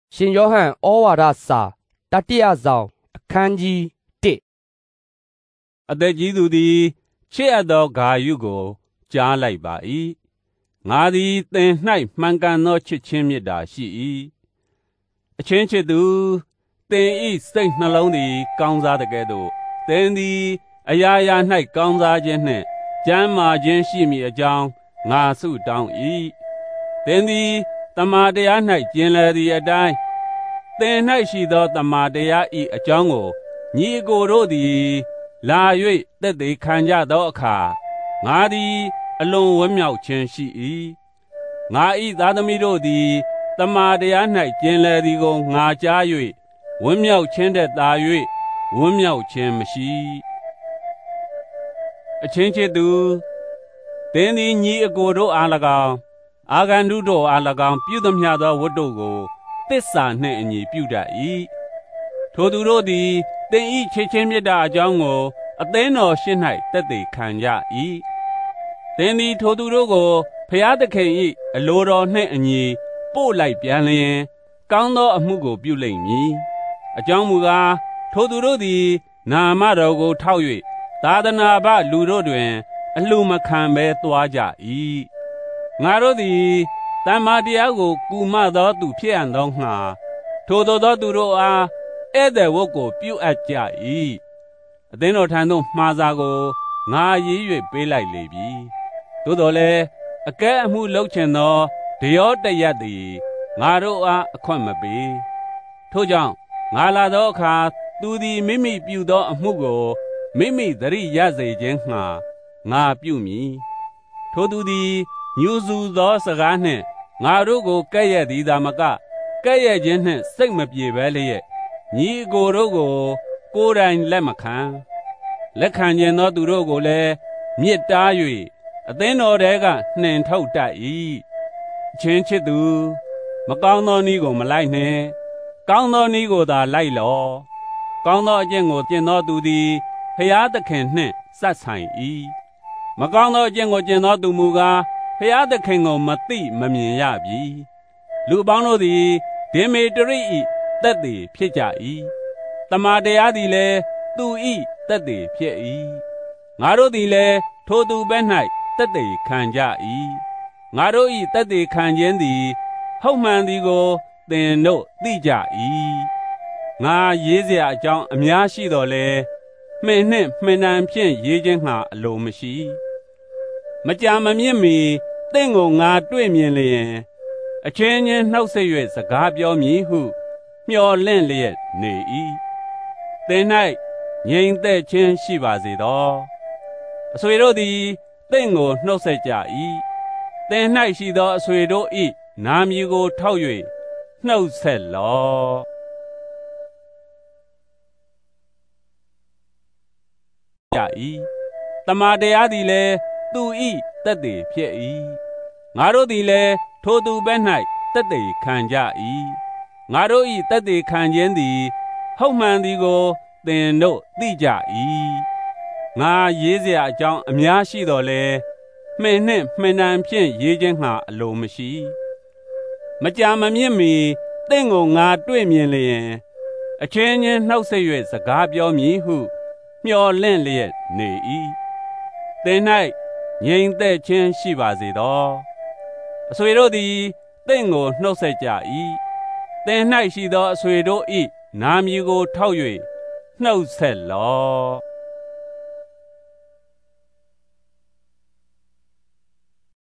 ရှင်ယောဟန်ဩဝါဒစာတတိယဆောင်အခန်းကြီး1 အသက်ကြီးသူသည်ချစ်အပ်သောဂါယုကိုကြားလိုက်ပါ၏ငါသည်သင်၌မှန်ကန်သောချစ်ချင်းမေတ္တာရှိ၏အချင်းချစ်သူသင်၏စိတ်နှလုံးသည်ကောင်းစားသကဲ့သို့သင်သည်အရာရာ၌ကောင်းစားခြင်းနှင့်ကျမ်းမာခြင်းရှိမည်အကြောင်းငါဆုတောင်း၏သင်သည်တမန်တရား၌ကျင်လည်သည့်အတိုင်းသင်၌ရှိသောတမန်တရား၏အကြောင်းကိုညီအကိုတို့သည်လာ၍သက်သေခံကြသောအခါငါသည်အလွန်ဝမ်းမြောက်ခြင်းရှိ၏ငါ၏သားသမီးတို့သည်တမန်တရား၌ကျင်လည်သည်ကိုငါကြား၍ဝမ်းမြောက်ခြင်းတည်းသာ၍ဝမ်းမြောက်ခြင်းမရှိအချင်းချစ်သူသင်သည်ညီအကိုတို့အား၎င်းအာဂန္တုတို့အား၎င်းပြုသမျှသောဝတ္တုကိုသစ္စာနှင့်အညီပြုတတ်၏ထိုသူတို့သည်သင်၏ချစ်ချင်းမေတ္တာအကြောင်းကိုအသင်းတော်ရှေ့၌သက်သေခံကြ၏သင်သည်ထိုသူတို့ကိုဖျားသခင်၏အလိုတော်နှင့်အညီပို့လိုက်ပြန်လျင်ကောင်းသောအမှုကိုပြုလိမ့်မည်အကြောင်းမူကားထိုသူတို့သည်နာမတော်ကိုထောက်၍သာသနာပလူတို့တွင်အလှမခံဘဲသွားကြ၏ငါတို့သည်တမ္မာတရားကိုကူမသောသူဖြစ်ရန်သောငှာထိုသို့သောသူတို့အားဧည့်သည်ဝတ်ကိုပြုအပ်ကြ၏အသင်းတော်ထံသို့မှာစာကိုငါရေး၍ပေးလိုက်လေပြီသို့တော်လည်းအကဲအမှုလုပ်ချင်သောဒယောတရက်သည်ငါတို့အားအခွင့်မပေးထို့ကြောင့်ငါလာသောအခါသူသည်မိမိပြုသောအမှုကိုမိမိသတိရစေခြင်းငှာငါပြုမည်ထိုသူသည်ညူစုသောစကားနှင့်ငါတို့ကိုကဲ့ရဲ့သည်သာမကကဲ့ရဲ့ခြင်းနှင့်စိတ်မပြေဘဲလျက်ညီအကိုတို့ကိုကိုယ်တိုင်လက်မခံလက်ခံခြင်းသောသူတို့ကိုလည်းမြစ်တား၍အသင်းတော်ထဲကနှင်ထုတ်တတ်၏အချင်းချစ်သူမကောင်းသောနည်းကိုမလိုက်နှင့်ကောင်းသောနည်းကိုသာလိုက်လော့ကောင်းသောအကျင့်ကိုကျင့်သောသူသည်ဖျားသခင်နှင့်စပ်ဆိုင်၏မကောင်းသောအကျင့်ကိုကျင့်သောသူမူကားဖျားသခင်ကိုမသိမမြင်ရပြီလူပေါင်းတို့သည်ဒေမေတရိ၏သက်သေဖြစ်ကြ၏တမန်တရားသည်လည်းသူ၏သက်သေဖြစ်၏ငါတို့သည်လည်းထိုသူဘက်၌သက်သေခံကြ၏ငါတို့၏သက်သေခံခြင်းသည်ဟုတ်မှန်သည်ကိုသင်တို့သိကြ၏ငါရေးเสียအကြောင်းအများရှိတော်လဲမှင်နှင့်မှင်တံဖြင့်ရေးခြင်းငှာအလိုမရှိမကြာမမြင့်မီသင်ကိုငါတွေ့မြင်လျင်အချင်းချင်းနှုတ်ဆက်၍စကားပြောမည်ဟုမျှော်လင့်လျက်နေ၏သင်၌ငြိမ်သက်ခြင်းရှိပါစေသောအဆွေတို့သည်သင်ကိုနှုတ်ဆက်ကြ၏သင်၌ရှိသောအဆွေတို့၏နာမည်ကိုထောက်၍နှုတ်ဆက်လော့ကြ၏တမန်တရားသည်လည်းသူ၏သက်သေဖြစ်၏ငါတို့သည်လည်းထိုသူဘက်၌သက်သေခံကြ၏ငါတို့၏သက်သေခံခြင်းသည်ဟုတ်မှန်သည်ကိုသင်တို့သိကြ၏ငါရေးเสียအကြောင်းအများရှိတော်လဲမှင်နှင့်မှင်တံဖြင့်ရေးခြင်းငှာအလိုမရှိမကြာမမြင့်မီသင်ကိုငါတွေ့မြင်လျင်အချင်းချင်းနှုတ်ဆက်၍စကားပြောမည်ဟုမျှော်လင့်လျက်နေ၏သင်၌ငြိမ်သက်ခြင်းရှိပါစေသောအဆွေတို့သည်သင်ကိုနှုတ်ဆက်ကြ၏သင်၌ရှိသောအဆွေတို့၏နာမည်ကိုထောက်၍နှုတ်ဆက်လော့